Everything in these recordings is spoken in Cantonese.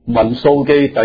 民數記第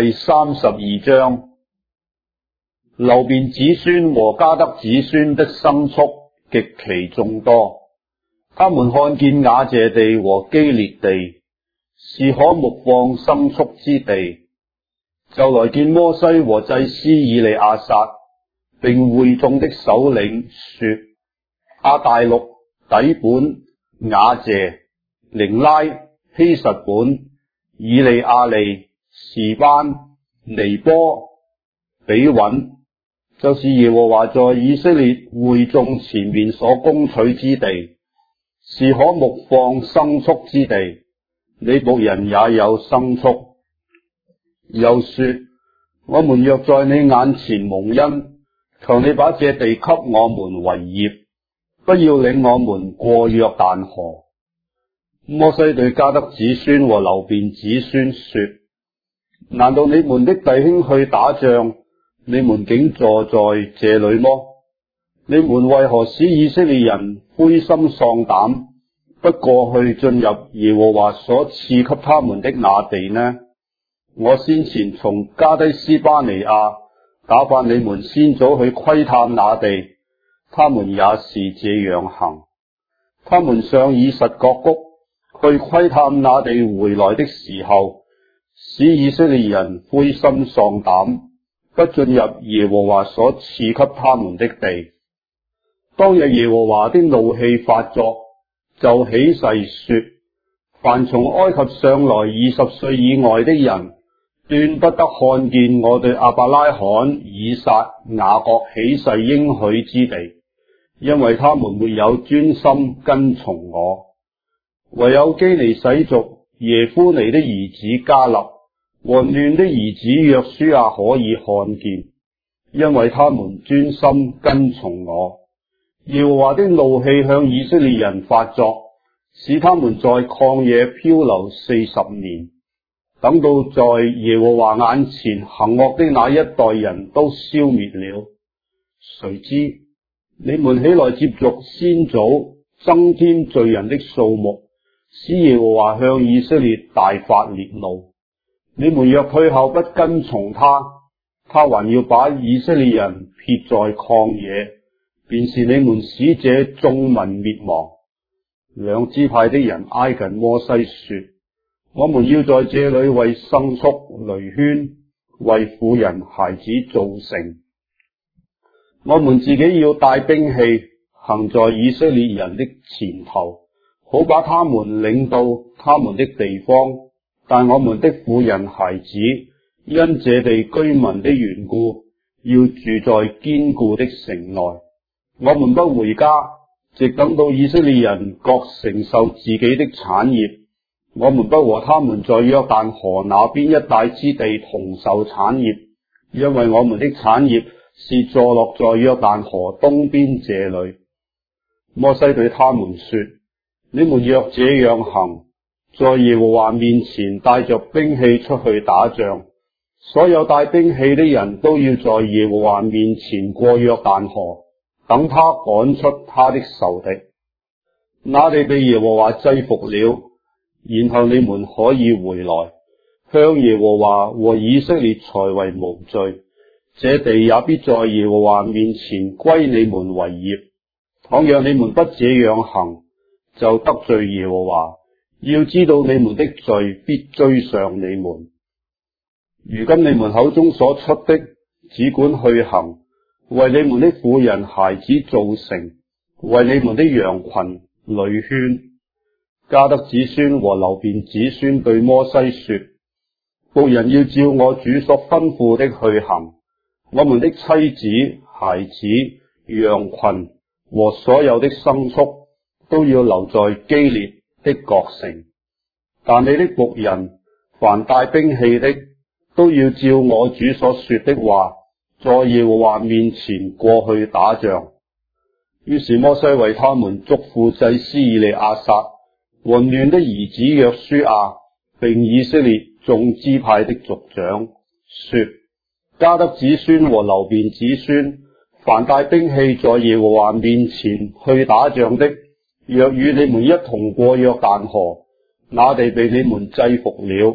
32章，流便子孫和迦得子孫的牲畜極其眾多。他們看見雅謝地和基列地是可牧放牲畜之地，就來見摩西和祭司以利亞撒，並會眾的首領說：亞大錄、底本、雅謝、寧拉、希實本、以利亞利、示班、尼波、比穩，就是耶和華在以色列會眾前面所攻取之地，是可牧放牲畜之地。你僕人也有牲畜。又說：我們若在你眼前蒙恩，求你把這地給我們為業，不要領我們過約旦河。摩西對迦得子孫和流便子孫說：難道你們的弟兄去打仗，你們竟坐在這裏麼？你們為何使以色列人灰心喪膽，不過去進入耶和華所賜給他們的那地呢？我先前從加低斯巴尼亞打發你們先祖去窺探那地，他們也是這樣行。他們上以實各谷去窺探那地回來的時候，使以色列人灰心喪膽，不進入耶和華所賜給他們的地。當日耶和華的怒氣發作，就起誓說：凡從埃及上來20歲以外的人，斷不得看見我對亞伯拉罕、以撒、雅各起誓應許之地，因為他們沒有專心跟從我。唯有基尼洗族耶夫尼的兒子迦勒和嫩的兒子約書亞可以看見，因為他們專心跟從我。耶和華的怒氣向以色列人發作，使他們在曠野漂流40年，等到在耶和華眼前行惡的那一代人都消滅了。誰知你們起來接續先祖，增添罪人的數目，使耶和華向以色列大發烈怒。你們若退後不跟從他，他還要把以色列人撇在曠野，便是你們使這眾民滅亡。兩支派的人挨近摩西說：我們要在這裏為牲畜壘圈，為婦人孩子造城。我們自己要帶兵器，行在以色列人的前頭，好把他們領到他們的地方。但我們的婦人孩子因這地居民的緣故，要住在堅固的城內。我們不回家，直等到以色列人各承受自己的產業。我們不和他們在約旦河那邊一帶之地同受產業，因為我們的產業是坐落在約旦河東邊這裏。摩西對他們說：你們若這樣行，在耶和華面前帶着兵器出去打仗，所有帶兵器的人都要在耶和華面前過約旦河，等他趕出他的仇敵。那地被耶和華制服了，然後你們可以回來，向耶和華和以色列才為無罪。這地也必在耶和華面前歸你們為業。倘若你們不這樣行，就得罪耶和華。要知道你們的罪必追上你們。如今你們口中所出的，只管去行，為你們的婦人孩子造城，為你們的羊群壘圈。迦得子孫和流便子孫對摩西說：僕人要照我主所吩咐的去行。我們的妻子、孩子、羊群和所有的牲畜都要留在基列的各城，但你的僕人凡帶兵器的，都要照我主所說的話，在耶和華面前過去打仗。於是摩西為他們囑咐祭司以利亞撒和嫩的兒子約書亞，並以色列眾支派的族長說：迦得子孫和流便子孫，凡帶兵器在耶和華面前去打仗的，若與你們一同過約旦河，那地被你們制服了，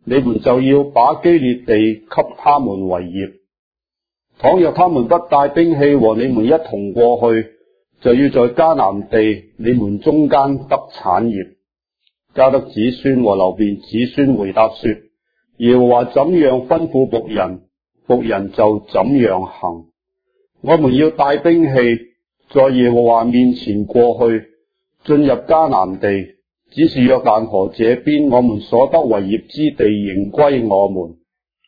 你們就要把基列地給他們為業。倘若他們不帶兵器和你們一同過去，就要在迦南地你們中間得產業。迦得子孫和流便子孫回答說：耶和華怎樣吩咐僕人，僕人就怎樣行。我們要帶兵器，在耶和華面前過去，進入迦南地，只是約旦河這邊我們所得為業之地仍歸我們。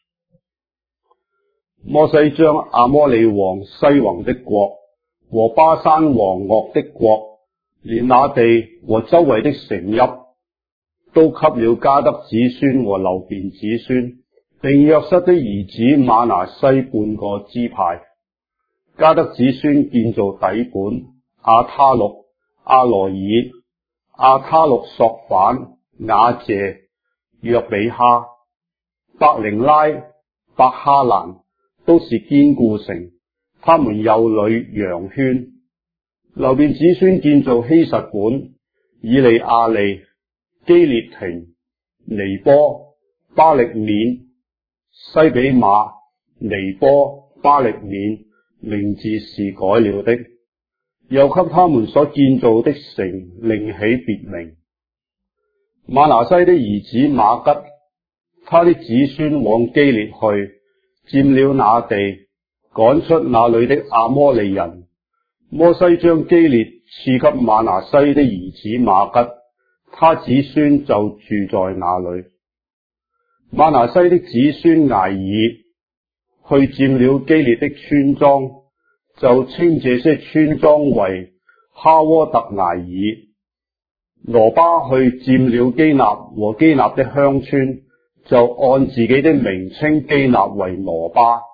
摩西將亞摩利王西宏的國和巴珊王噩的國，連那地和周圍的城邑，都給了迦得子孫和流便子孫，並約瑟的兒子瑪拿西半個支派。迦得子孫建造底本、亞他錄、阿羅爾、亞他錄朔反、雅謝、約比哈、伯靈拉、伯哈蘭，都是堅固城，他們有壘羊圈。流便子孫建造希實本、以利亞利、基列亭、尼波、巴力免、西比馬、尼波、巴力免，名字是改了的，又給他們所建造的城另起別名。瑪拿西的兒子瑪吉，他的子孫往基列去，佔了那地，趕出那裏的亞摩利人。摩西將基列賜給瑪拿西的兒子瑪吉，他子孫就住在那裏。瑪拿西的子孫睚珥去佔了基列的村莊，就稱這些村莊為哈沃特睚珥。羅巴去佔了基納和基納的鄉村，就按自己的名稱基納為羅巴。